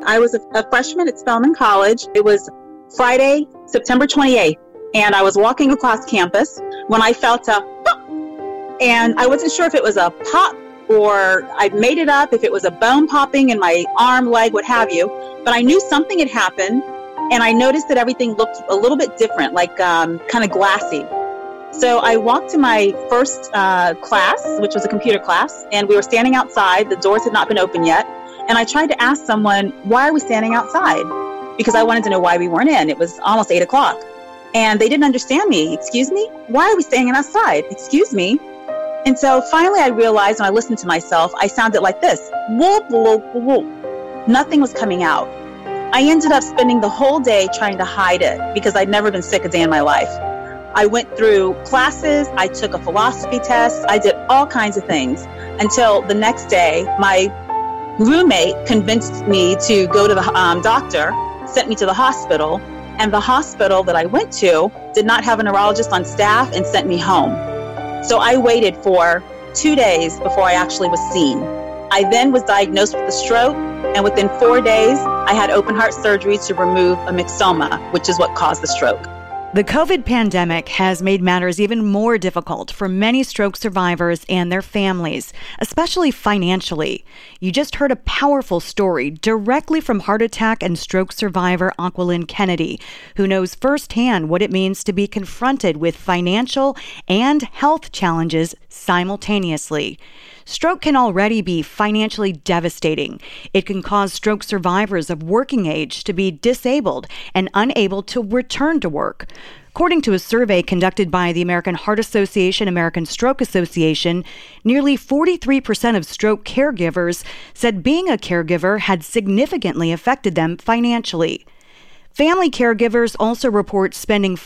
I was a freshman at Spelman College. It was Friday, September 28th, and I was walking across campus when I felt a pop, and I wasn't sure if it was a pop or I made it up, if it was a bone popping in my arm, leg, what have you, but I knew something had happened, and I noticed that everything looked a little bit different, like kind of glassy. So I walked to my first class, which was a computer class, and we were standing outside. The doors had not been open yet. And I tried to ask someone, why are we standing outside? Because I wanted to know why we weren't in. It was almost 8 o'clock. And they didn't understand me. Excuse me? Why are we standing outside? Excuse me? And so finally I realized when I listened to myself, I sounded like this. Whoop, whoop, whoop. Nothing was coming out. I ended up spending the whole day trying to hide it because I'd never been sick a day in my life. I went through classes. I took a philosophy test. I did all kinds of things until the next day, my roommate convinced me to go to the doctor, sent me to the hospital, and the hospital that I went to did not have a neurologist on staff and sent me home. So I waited for 2 days before I actually was seen. I then was diagnosed with a stroke, and within 4 days, I had open heart surgery to remove a myxoma, which is what caused the stroke. The COVID pandemic has made matters even more difficult for many stroke survivors and their families, especially financially. You just heard a powerful story directly from heart attack and stroke survivor Aquilyn Kennedy, who knows firsthand what it means to be confronted with financial and health challenges simultaneously. Stroke can already be financially devastating. It can cause stroke survivors of working age to be disabled and unable to return to work. According to a survey conducted by the American Heart Association, American Stroke Association, nearly 43% of stroke caregivers said being a caregiver had significantly affected them financially. Family caregivers also report spending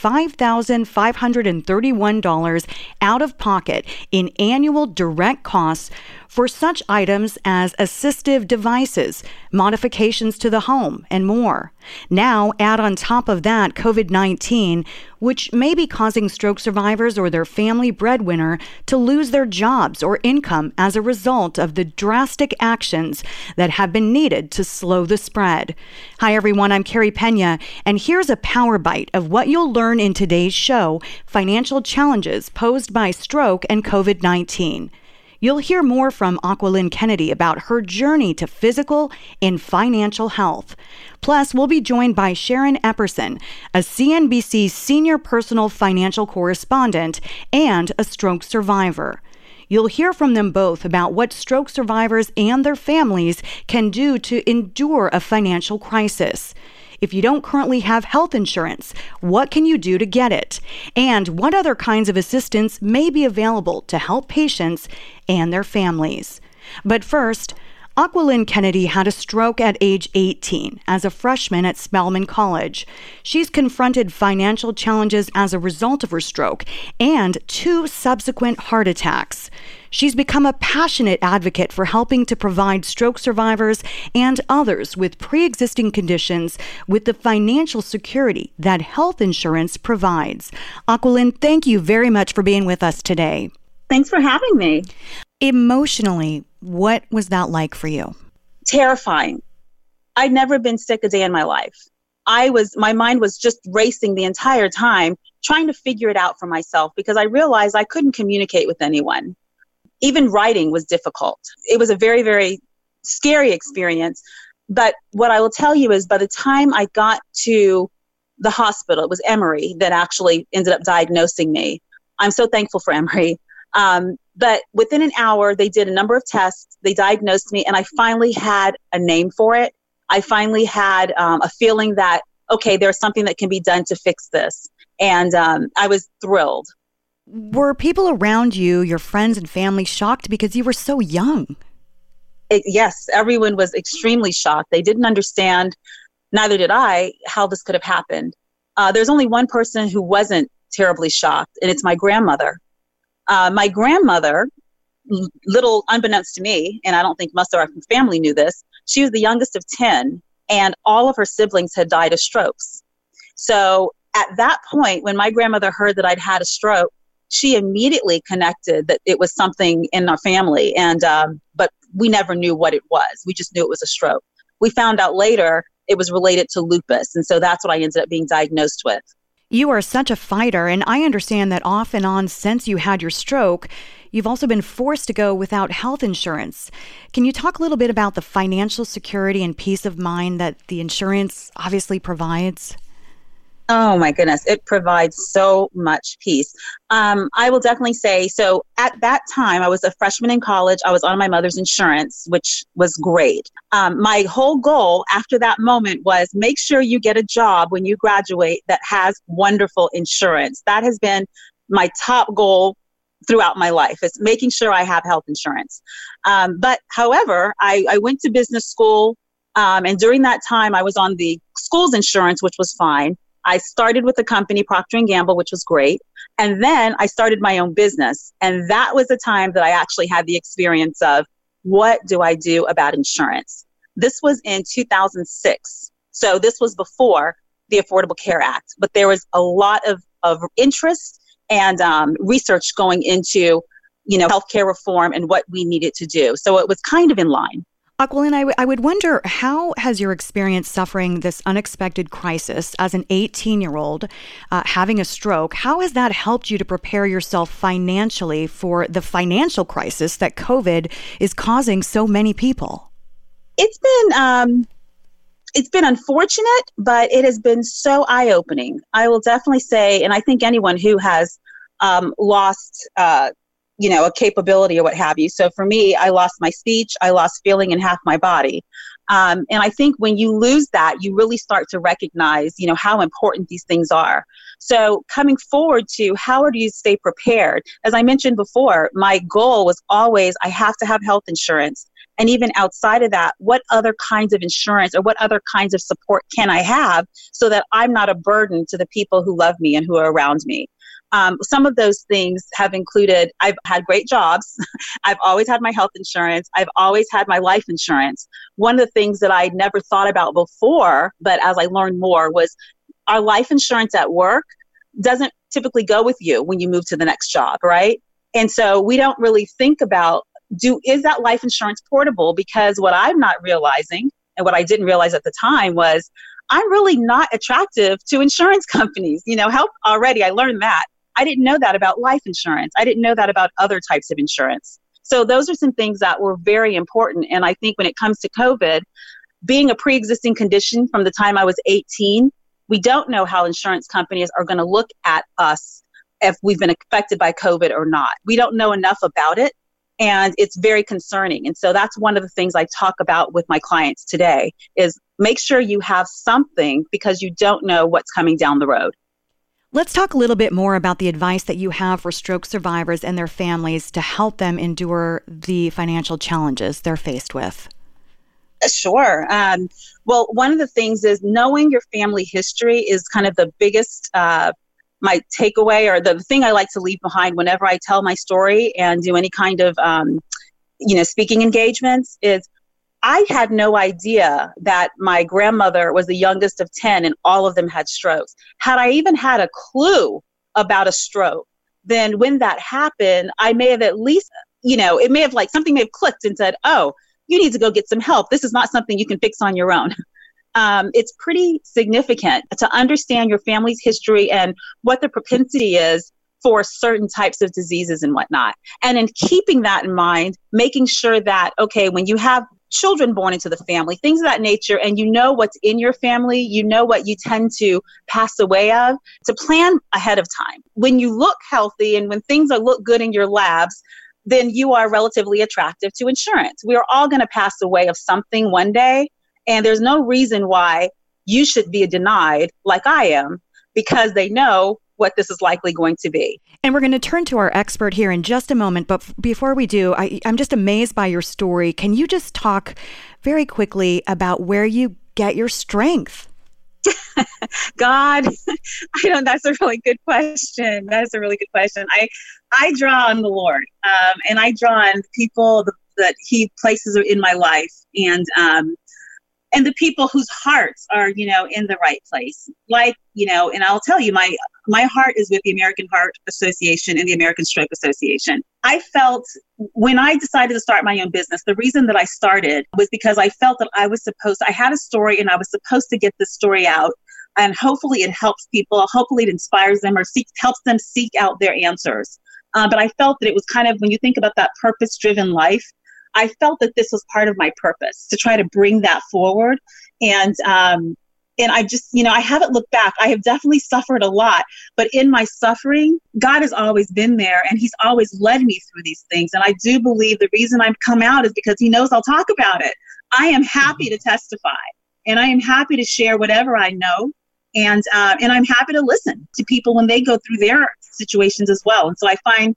$5,531 out of pocket in annual direct costs for such items as assistive devices, modifications to the home, and more. Now, add on top of that COVID-19, which may be causing stroke survivors or their family breadwinner to lose their jobs or income as a result of the drastic actions that have been needed to slow the spread. Hi, everyone. I'm Carrie Pena, and here's a power bite of what you'll learn in today's show, Financial Challenges Posed by Stroke and COVID-19. You'll hear more from Aquilyn Kennedy about her journey to physical and financial health. Plus, we'll be joined by Sharon Epperson, a CNBC senior personal financial correspondent and a stroke survivor. You'll hear from them both about what stroke survivors and their families can do to endure a financial crisis. If you don't currently have health insurance, what can you do to get it? And what other kinds of assistance may be available to help patients and their families? But first, Aquilyn Kennedy had a stroke at age 18 as a freshman at Spelman College. She's confronted financial challenges as a result of her stroke and 2 subsequent heart attacks. She's become a passionate advocate for helping to provide stroke survivors and others with pre-existing conditions with the financial security that health insurance provides. Aquilyn, thank you very much for being with us today. Thanks for having me. Emotionally, what was that like for you? Terrifying. I'd never been sick a day in my life. My mind was just racing the entire time, trying to figure it out for myself because I realized I couldn't communicate with anyone. Even writing was difficult. It was a very, very scary experience. But what I will tell you is by the time I got to the hospital, it was Emory that actually ended up diagnosing me. I'm so thankful for Emory. But within an hour, they did a number of tests. They diagnosed me, and I finally had a name for it. I finally had a feeling that, okay, there's something that can be done to fix this. And I was thrilled. Were people around you, your friends and family, shocked because you were so young? Yes, everyone was extremely shocked. They didn't understand, neither did I, how this could have happened. There's only one person who wasn't terribly shocked, and it's my grandmother. My grandmother, little unbeknownst to me, and I don't think most of our family knew this, she was the youngest of 10, and all of her siblings had died of strokes. So at that point, when my grandmother heard that I'd had a stroke, she immediately connected that it was something in our family, and but we never knew what it was. We just knew it was a stroke. we found out later it was related to lupus. And so that's what I ended up being diagnosed with. You are such a fighter, and I understand that off and on since you had your stroke, you've also been forced to go without health insurance. Can you talk a little bit about the financial security and peace of mind that the insurance obviously provides? Oh my goodness, it provides so much peace. I will definitely say, so at that time, I was a freshman in college. I was on my mother's insurance, which was great. My whole goal after that moment was make sure you get a job when you graduate that has wonderful insurance. That has been my top goal throughout my life, is making sure I have health insurance. But however, I went to business school, and during that time, I was on the school's insurance, which was fine. I started with the company Procter & Gamble, which was great. And then I started my own business. And that was the time that I actually had the experience of, what do I do about insurance? This was in 2006. So this was before the Affordable Care Act. But there was a lot of interest and research going into, healthcare reform and what we needed to do. So it was kind of in line. Aquilyn, I would wonder, how has your experience suffering this unexpected crisis as an 18-year-old, having a stroke, how has that helped you to prepare yourself financially for the financial crisis that COVID is causing so many people? It's been unfortunate, but it has been so eye-opening. I will definitely say, and I think anyone who has lost a capability or what have you. So for me, I lost my speech, I lost feeling in half my body. And I think when you lose that, you really start to recognize, how important these things are. So coming forward to how do you stay prepared? As I mentioned before, my goal was always, I have to have health insurance. And even outside of that, what other kinds of insurance or what other kinds of support can I have so that I'm not a burden to the people who love me and who are around me? Some of those things have included, I've had great jobs. I've always had my health insurance. I've always had my life insurance. One of the things that I never thought about before, but as I learned more, was our life insurance at work doesn't typically go with you when you move to the next job, right? And so we don't really think about, is that life insurance portable? Because what I'm not realizing, and what I didn't realize at the time, was I'm really not attractive to insurance companies. Help already, I learned that. I didn't know that about life insurance. I didn't know that about other types of insurance. So those are some things that were very important. And I think when it comes to COVID, being a pre-existing condition from the time I was 18, we don't know how insurance companies are going to look at us if we've been affected by COVID or not. We don't know enough about it. And it's very concerning. And so that's one of the things I talk about with my clients today, is make sure you have something, because you don't know what's coming down the road. Let's talk a little bit more about the advice that you have for stroke survivors and their families to help them endure the financial challenges they're faced with. Sure. Well, one of the things is knowing your family history is kind of the biggest my takeaway, or the thing I like to leave behind whenever I tell my story and do any kind of, speaking engagements, is I had no idea that my grandmother was the youngest of 10 and all of them had strokes. Had I even had a clue about a stroke, then when that happened, I may have at least, it may have something may have clicked and said, oh, you need to go get some help. This is not something you can fix on your own. It's pretty significant to understand your family's history and what the propensity is for certain types of diseases and whatnot. And in keeping that in mind, making sure that, okay, when you have children born into the family, things of that nature, and what's in your family, what you tend to pass away of, to plan ahead of time. When you look healthy and when things look good in your labs, then you are relatively attractive to insurance. We are all going to pass away of something one day. And there's no reason why you should be denied like I am, because they know what this is likely going to be. And we're going to turn to our expert here in just a moment. But before we do, I'm just amazed by your story. Can you just talk very quickly about where you get your strength? God, that's a really good question. That's a really good question. I draw on the Lord, and I draw on people that He places in my life. And and the people whose hearts are, in the right place. Like, and I'll tell you, my heart is with the American Heart Association and the American Stroke Association. I felt when I decided to start my own business, the reason that I started was because I felt that I had a story and I was supposed to get this story out. And hopefully it helps people. Hopefully it inspires them or helps them seek out their answers. But I felt that it was kind of, when you think about that purpose-driven life, I felt that this was part of my purpose to try to bring that forward. And I just, I haven't looked back. I have definitely suffered a lot, but in my suffering, God has always been there and he's always led me through these things. And I do believe the reason I've come out is because he knows I'll talk about it. I am happy to testify and I am happy to share whatever I know. And I'm happy to listen to people when they go through their situations as well. And so I find,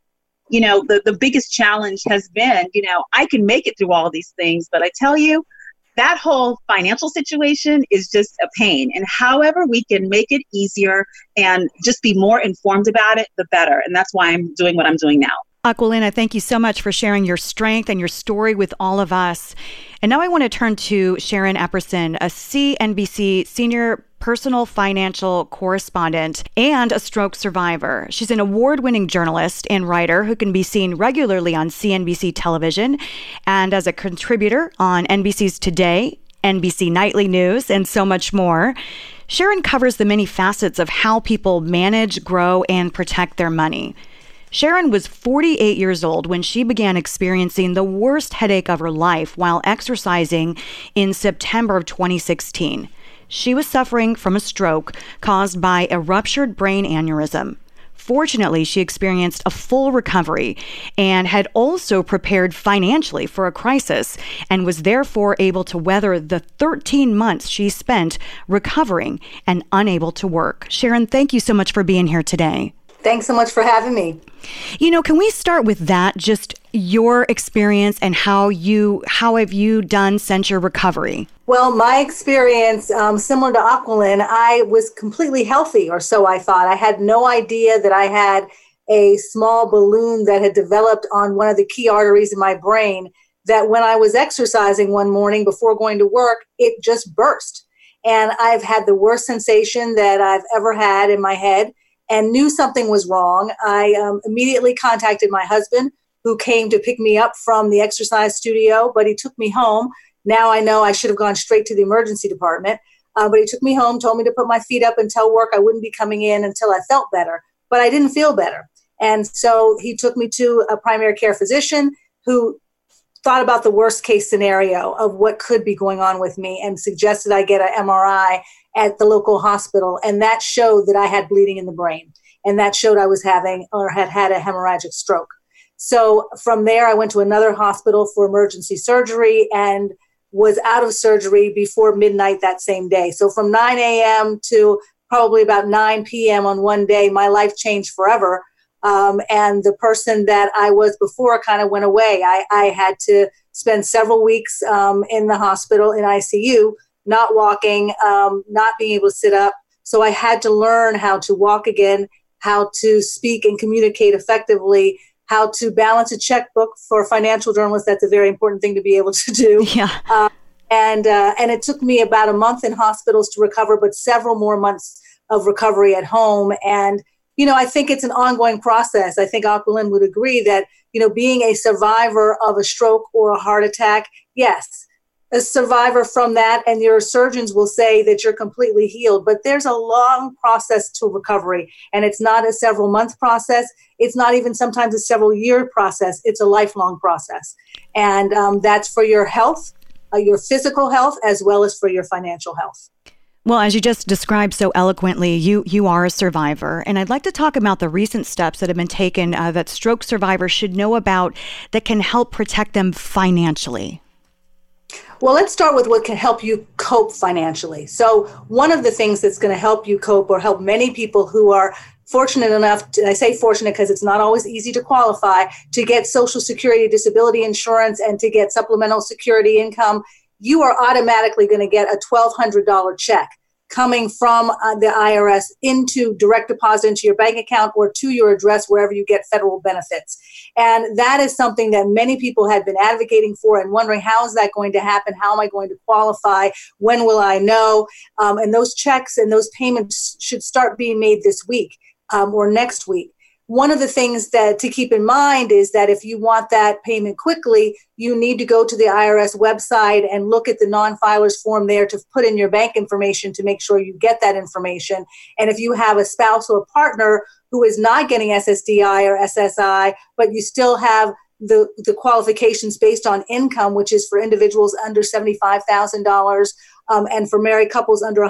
the biggest challenge has been, I can make it through all these things, but I tell you, that whole financial situation is just a pain. And however we can make it easier and just be more informed about it, the better. And that's why I'm doing what I'm doing now. Aquilina, thank you so much for sharing your strength and your story with all of us. And now I want to turn to Sharon Epperson, a CNBC senior personal financial correspondent and a stroke survivor. She's an award-winning journalist and writer who can be seen regularly on CNBC television and as a contributor on NBC's Today, NBC Nightly News, and so much more. Sharon covers the many facets of how people manage, grow, and protect their money. Sharon was 48 years old when she began experiencing the worst headache of her life while exercising in September of 2016. She was suffering from a stroke caused by a ruptured brain aneurysm. Fortunately, she experienced a full recovery and had also prepared financially for a crisis and was therefore able to weather the 13 months she spent recovering and unable to work. Sharon, thank you so much for being here today. Thanks so much for having me. Can we start with that, just your experience and how have you done since your recovery? Well, my experience, similar to Aquilina, I was completely healthy, or so I thought. I had no idea that I had a small balloon that had developed on one of the key arteries in my brain, that when I was exercising one morning before going to work, it just burst. And I've had the worst sensation that I've ever had in my head, and knew something was wrong. I immediately contacted my husband, who came to pick me up from the exercise studio, but he took me home. Now I know I should have gone straight to the emergency department, but he took me home, told me to put my feet up and tell work I wouldn't be coming in until I felt better, but I didn't feel better. And so he took me to a primary care physician who thought about the worst case scenario of what could be going on with me and suggested I get an MRI at the local hospital. And that showed that I had bleeding in the brain. And that showed I was having or had had a hemorrhagic stroke. So from there, I went to another hospital for emergency surgery and was out of surgery before midnight that same day. So from 9 a.m. to probably about 9 p.m. on one day, my life changed forever. And the person that I was before kind of went away. I had to spend several weeks in the hospital in ICU, not walking, not being able to sit up. So I had to learn how to walk again, how to speak and communicate effectively, how to balance a checkbook. For a financial journalist. That's a very important thing to be able to do. Yeah. And it took me about a month in hospitals to recover, but several more months of recovery at home. And I think it's an ongoing process. I think Aquilina would agree that, being a survivor of a stroke or a heart attack, yes, a survivor from that, and your surgeons will say that you're completely healed, but there's a long process to recovery, and it's not a several-month process. It's not even sometimes a several-year process. It's a lifelong process, and that's for your health, your physical health, as well as for your financial health. Well, as you just described so eloquently, you are a survivor. And I'd like to talk about the recent steps that have been taken that stroke survivors should know about that can help protect them financially. Well, let's start with what can help you cope financially. So one of the things that's going to help you cope, or help many people who are fortunate enough to, I say fortunate because it's not always easy to qualify, to get Social Security disability insurance and to get supplemental security income, you are automatically going to get a $1,200 check coming from the IRS into direct deposit into your bank account or to your address wherever you get federal benefits. And that is something that many people had been advocating for and wondering, how is that going to happen? How am I going to qualify? When will I know? And those checks and those payments should start being made this week or next week. One of the things that to keep in mind is that if you want that payment quickly, you need to go to the IRS website and look at the non-filers form there to put in your bank information to make sure you get that information. And if you have a spouse or partner who is not getting SSDI or SSI, but you still have the qualifications based on income, which is for individuals under $75,000 and for married couples under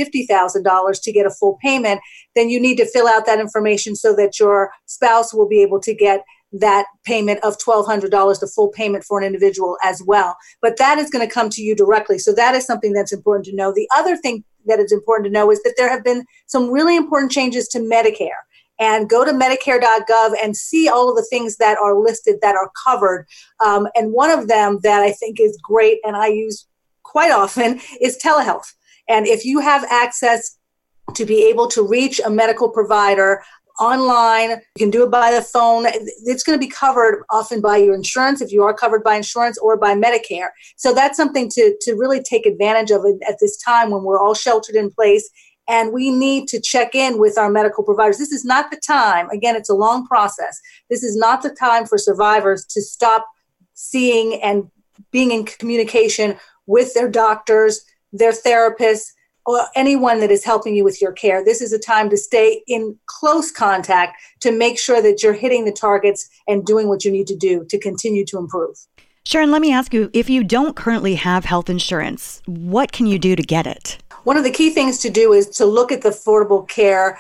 $150,000 to get a full payment, then you need to fill out that information so that your spouse will be able to get that payment of $1,200, the full payment for an individual as well. But that is going to come to you directly. So that is something that's important to know. The other thing that is important to know is that there have been some really important changes to Medicare. And go to Medicare.gov and see all of the things that are listed that are covered. And one of them that I think is great and I use quite often is telehealth. And if you have access to be able to reach a medical provider online, you can do it by the phone. It's going to be covered often by your insurance, if you are covered by insurance, or by Medicare. So that's something to really take advantage of at this time when we're all sheltered in place. And we need to check in with our medical providers. This is not the time. Again, it's a long process. This is not the time for survivors to stop seeing and being in communication with their doctors, their therapists, or anyone that is helping you with your care. This is a time to stay in close contact to make sure that you're hitting the targets and doing what you need to do to continue to improve. Sharon, let me ask you, if you don't currently have health insurance, what can you do to get it? One of the key things to do is to look at the Affordable Care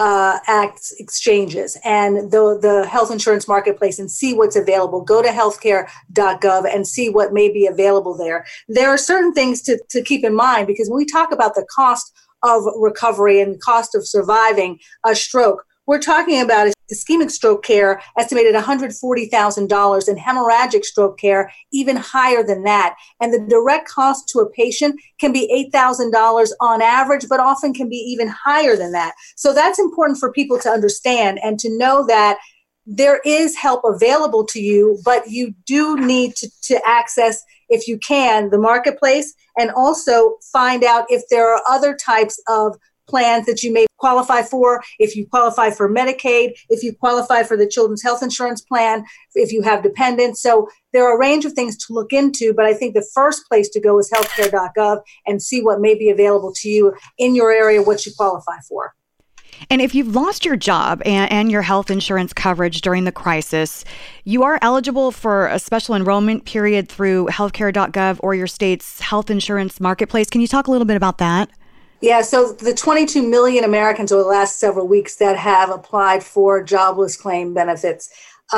Act exchanges and the health insurance marketplace and see what's available. Go to healthcare.gov and see what may be available there. There are certain things to keep in mind, because when we talk about the cost of recovery and cost of surviving a stroke, we're talking about ischemic stroke care estimated $140,000 and hemorrhagic stroke care even higher than that. And the direct cost to a patient can be $8,000 on average, but often can be even higher than that. So that's important for people to understand and to know that there is help available to you, but you do need to access, if you can, the marketplace, and also find out if there are other types of plans that you may qualify for, if you qualify for Medicaid, if you qualify for the Children's Health Insurance Plan, if you have dependents. So there are a range of things to look into, but I think the first place to go is healthcare.gov and see what may be available to you in your area, what you qualify for. And if you've lost your job and your health insurance coverage during the crisis, you are eligible for a special enrollment period through healthcare.gov or your state's health insurance marketplace. Can you talk a little bit about that? Yeah, so the 22 million Americans over the last several weeks that have applied for jobless claim benefits,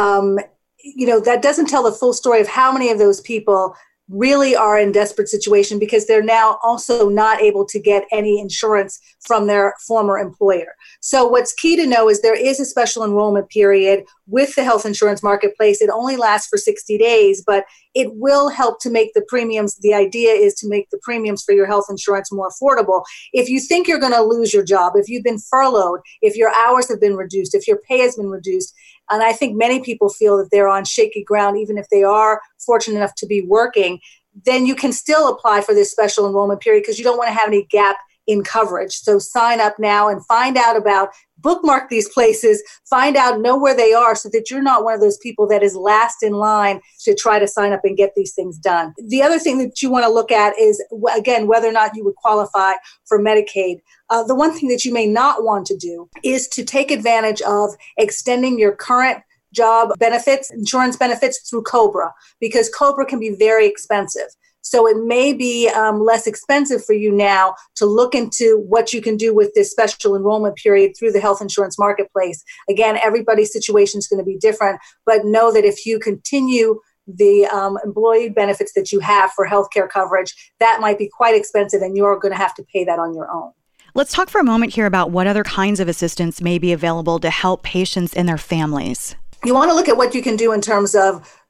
that doesn't tell the full story of how many of those people really are in desperate situation, because they're now also not able to get any insurance from their former employer. So what's key to know is there is a special enrollment period with the health insurance marketplace. It only lasts for 60 days, but it will help to make the premiums. The idea is to make the premiums for your health insurance more affordable. If you think you're going to lose your job, if you've been furloughed, if your hours have been reduced, if your pay has been reduced, and I think many people feel that they're on shaky ground, even if they are fortunate enough to be working, then you can still apply for this special enrollment period because you don't want to have any gap in coverage. So sign up now and find out about, bookmark these places, find out, know where they are so that you're not one of those people that is last in line to try to sign up and get these things done. The other thing that you want to look at is, again, whether or not you would qualify for Medicaid. The one thing that you may not want to do is to take advantage of extending your current job benefits, insurance benefits through COBRA, because COBRA can be very expensive. So it may be less expensive for you now to look into what you can do with this special enrollment period through the health insurance marketplace. Again, everybody's situation is going to be different, but know that if you continue the employee benefits that you have for healthcare coverage, that might be quite expensive and you're going to have to pay that on your own. Let's talk for a moment here about what other kinds of assistance may be available to help patients and their families. You want to look at what you can do in terms of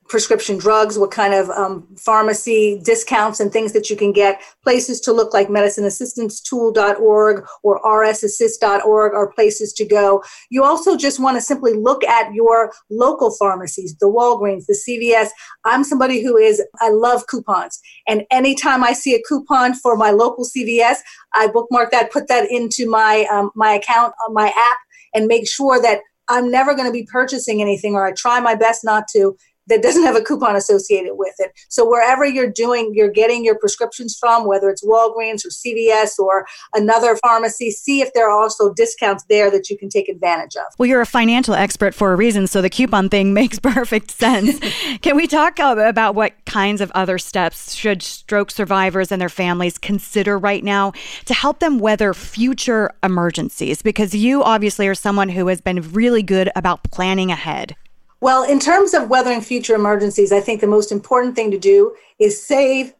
prescription drugs, what kind of pharmacy discounts and things that you can get. Places to look like medicineassistancetool.org or rsassist.org are places to go. You also just want to simply look at your local pharmacies, the Walgreens, the CVS. I'm somebody I love coupons. And anytime I see a coupon for my local CVS, I bookmark that, put that into my account on my app, and make sure that I'm never going to be purchasing anything, or I try my best not to, that doesn't have a coupon associated with it. So wherever you're getting your prescriptions from, whether it's Walgreens or CVS or another pharmacy, see if there are also discounts there that you can take advantage of. Well, you're a financial expert for a reason, so the coupon thing makes perfect sense. Can we talk about what kinds of other steps should stroke survivors and their families consider right now to help them weather future emergencies? Because you obviously are someone who has been really good about planning ahead. Well, in terms of weathering future emergencies, I think the most important thing to do is save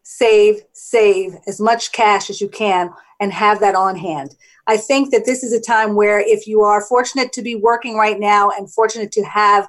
as much cash as you can and have that on hand. I think that this is a time where if you are fortunate to be working right now and fortunate to have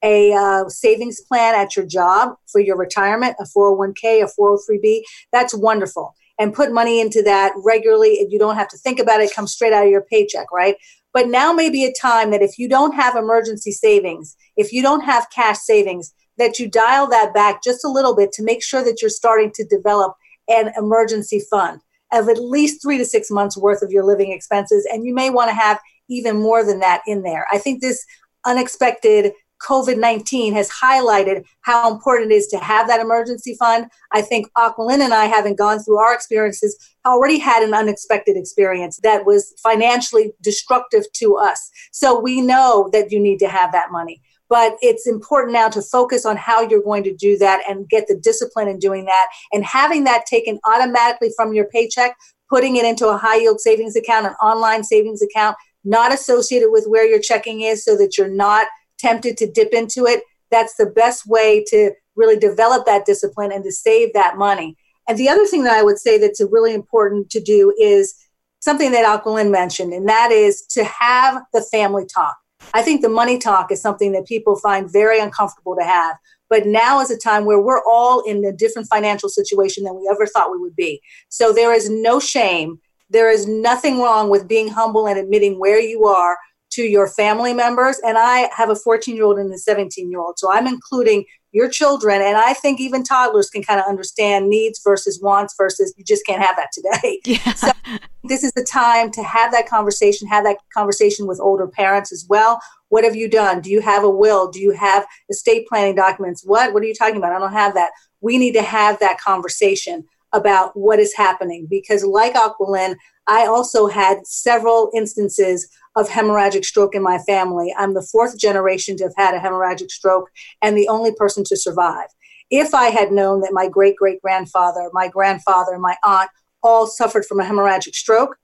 a savings plan at your job for your retirement, a 401k, a 403b, that's wonderful. And put money into that regularly. If you don't have to think about it, it comes straight out of your paycheck, right? But now may be a time that if you don't have emergency savings, if you don't have cash savings, that you dial that back just a little bit to make sure that you're starting to develop an emergency fund of at least 3 to 6 months worth of your living expenses. And you may want to have even more than that in there. I think this unexpected COVID-19 has highlighted how important it is to have that emergency fund. I think Aqualyn and I, having gone through our experiences, already had an unexpected experience that was financially destructive to us. So we know that you need to have that money. But it's important now to focus on how you're going to do that and get the discipline in doing that. And having that taken automatically from your paycheck, putting it into a high yield savings account, an online savings account, not associated with where your checking is, so that you're not tempted to dip into it. That's the best way to really develop that discipline and to save that money. And the other thing that I would say that's really important to do is something that Aqualyn mentioned, and that is to have the family talk. I think the money talk is something that people find very uncomfortable to have. But now is a time where we're all in a different financial situation than we ever thought we would be. So there is no shame. There is nothing wrong with being humble and admitting where you are to your family members. And I have a 14-year-old and a 17-year-old. So I'm including your children. And I think even toddlers can kind of understand needs versus wants versus you just can't have that today. Yeah. So this is the time to have that conversation with older parents as well. What have you done? Do you have a will? Do you have estate planning documents? What are you talking about? I don't have that. We need to have that conversation about what is happening, because like Aqualyn, I also had several instances of hemorrhagic stroke in my family. I'm the 4th generation to have had a hemorrhagic stroke and the only person to survive. If I had known that my great-great-grandfather, my grandfather, my aunt all suffered from a hemorrhagic stroke,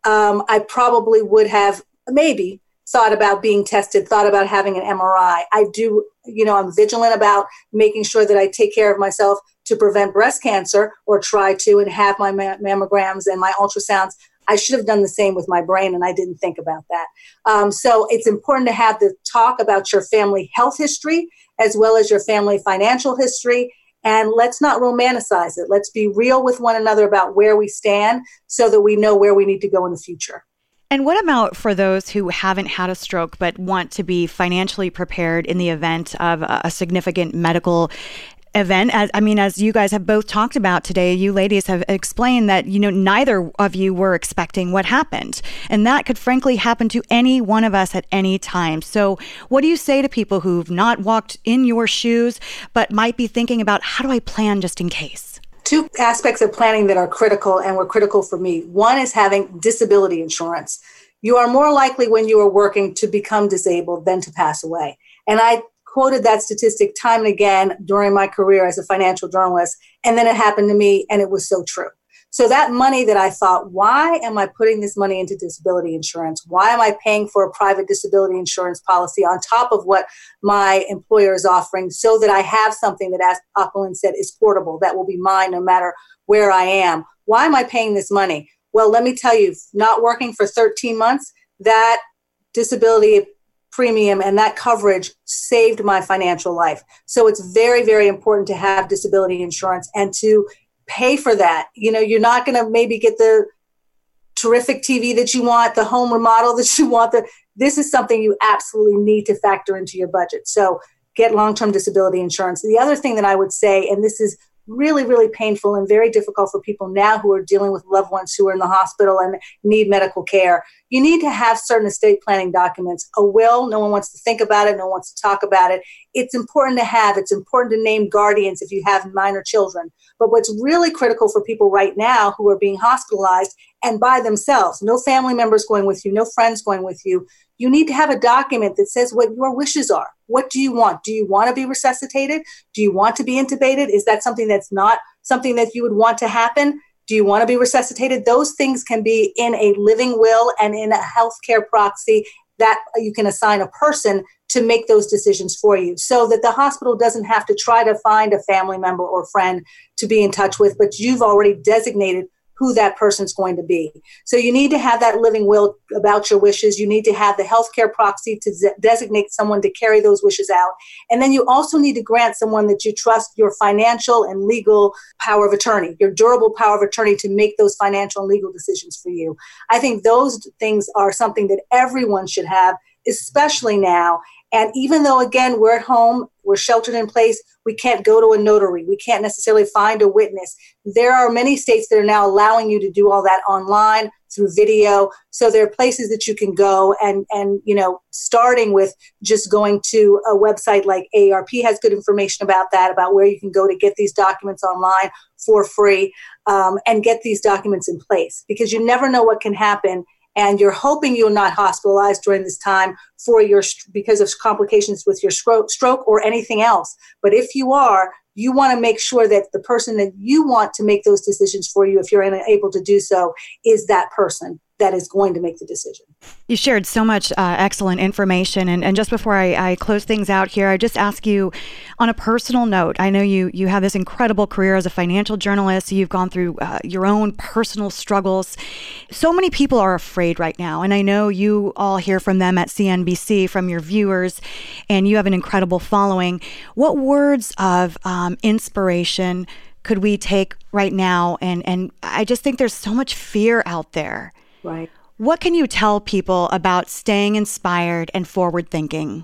I probably would have maybe thought about being tested, thought about having an MRI. I'm vigilant about making sure that I take care of myself to prevent breast cancer, or try to, and have my mammograms and my ultrasounds. I should have done the same with my brain, and I didn't think about that. So it's important to have the talk about your family health history as well as your family financial history. And let's not romanticize it. Let's be real with one another about where we stand so that we know where we need to go in the future. And what about for those who haven't had a stroke but want to be financially prepared in the event of a significant medical event? As you guys have both talked about today, you ladies have explained that, neither of you were expecting what happened. And that could frankly happen to any one of us at any time. So what do you say to people who've not walked in your shoes, but might be thinking about, how do I plan just in case? 2 aspects of planning that are critical and were critical for me. One is having disability insurance. You are more likely when you are working to become disabled than to pass away. And I quoted that statistic time and again during my career as a financial journalist. And then it happened to me, and it was so true. So that money that I thought, why am I putting this money into disability insurance? Why am I paying for a private disability insurance policy on top of what my employer is offering, so that I have something that, as Aqualyn said, is portable, that will be mine no matter where I am? Why am I paying this money? Well, let me tell you, not working for 13 months, that disability premium and that coverage saved my financial life. So it's very, very important to have disability insurance and to pay for that. You know, you're not going to maybe get the terrific TV that you want, the home remodel that you want. This is something you absolutely need to factor into your budget. So get long-term disability insurance. The other thing that I would say, and this is really, really painful and very difficult for people now who are dealing with loved ones who are in the hospital and need medical care, you need to have certain estate planning documents. A will, no one wants to think about it, no one wants to talk about it. It's important to have. It's important to name guardians if you have minor children. But what's really critical for people right now who are being hospitalized and by themselves, no family members going with you, no friends going with you, you need to have a document that says what your wishes are. What do you want? Do you want to be resuscitated? Do you want to be intubated? Is that something that's not something that you would want to happen? Do you want to be resuscitated? Those things can be in a living will and in a healthcare proxy that you can assign a person to make those decisions for you so that the hospital doesn't have to try to find a family member or friend to be in touch with, but you've already designated who that person's going to be. So you need to have that living will about your wishes. You need to have the healthcare proxy to designate someone to carry those wishes out. And then you also need to grant someone that you trust your financial and legal power of attorney, your durable power of attorney to make those financial and legal decisions for you. I think those things are something that everyone should have, especially now. And even though, again, we're at home, we're sheltered in place, we can't go to a notary, we can't necessarily find a witness. There are many states that are now allowing you to do all that online through video. So there are places that you can go and you know, starting with just going to a website like AARP has good information about that, about where you can go to get these documents online for free and get these documents in place, because you never know what can happen. And you're hoping you're not hospitalized during this time because of complications with your stroke or anything else. But if you are, you want to make sure that the person that you want to make those decisions for you, if you're unable to do so, is that person that is going to make the decision. You shared so much excellent information. And just before I close things out here, I just ask you on a personal note, I know you have this incredible career as a financial journalist. You've gone through your own personal struggles. So many people are afraid right now. And I know you all hear from them at CNBC, from your viewers, and you have an incredible following. What words of inspiration could we take right now? And I just think there's so much fear out there. Right. What can you tell people about staying inspired and forward thinking?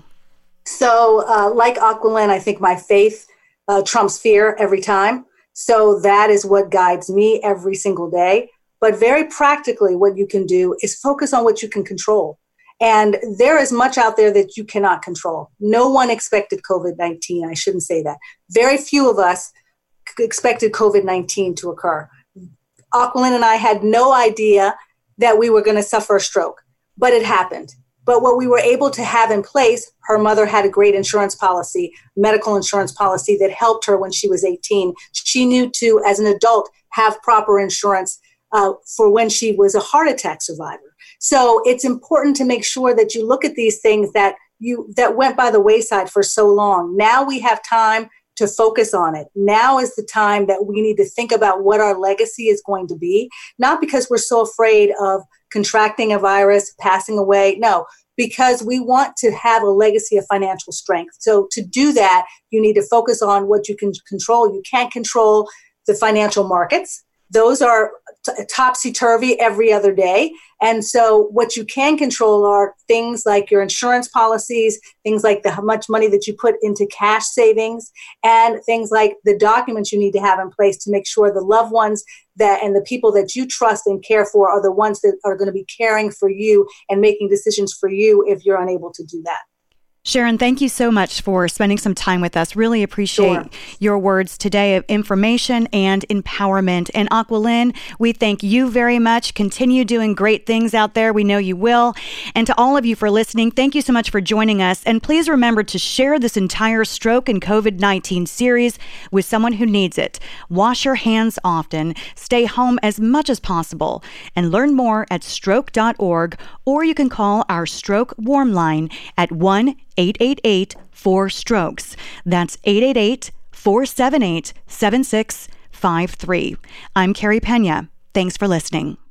So like Aqualyn, I think my faith trumps fear every time. So that is what guides me every single day. But very practically, what you can do is focus on what you can control. And there is much out there that you cannot control. No one expected COVID-19. I shouldn't say that. Very few of us expected COVID-19 to occur. Aqualyn and I had no idea that we were going to suffer a stroke, but it happened. But what we were able to have in place, her mother had a great insurance policy, medical insurance policy that helped her when she was 18. She knew to, as an adult, have proper insurance for when she was a heart attack survivor. So it's important to make sure that you look at these things that went by the wayside for so long. Now we have time to focus on it. Now is the time that we need to think about what our legacy is going to be, not because we're so afraid of contracting a virus, passing away. No, because we want to have a legacy of financial strength. So to do that, you need to focus on what you can control. You can't control the financial markets. Those are topsy-turvy every other day. And so what you can control are things like your insurance policies, things like how much money that you put into cash savings, and things like the documents you need to have in place to make sure the loved ones and the people that you trust and care for are the ones that are going to be caring for you and making decisions for you if you're unable to do that. Sharon, thank you so much for spending some time with us. Really appreciate your words today of information and empowerment. And Aqualyn, we thank you very much. Continue doing great things out there. We know you will. And to all of you for listening, thank you so much for joining us. And please remember to share this entire stroke and COVID-19 series with someone who needs it. Wash your hands often, stay home as much as possible, and learn more at stroke.org, or you can call our stroke warm line at 1-888-4-STROKES. That's 888-478-7653. I'm Carrie Pena. Thanks for listening.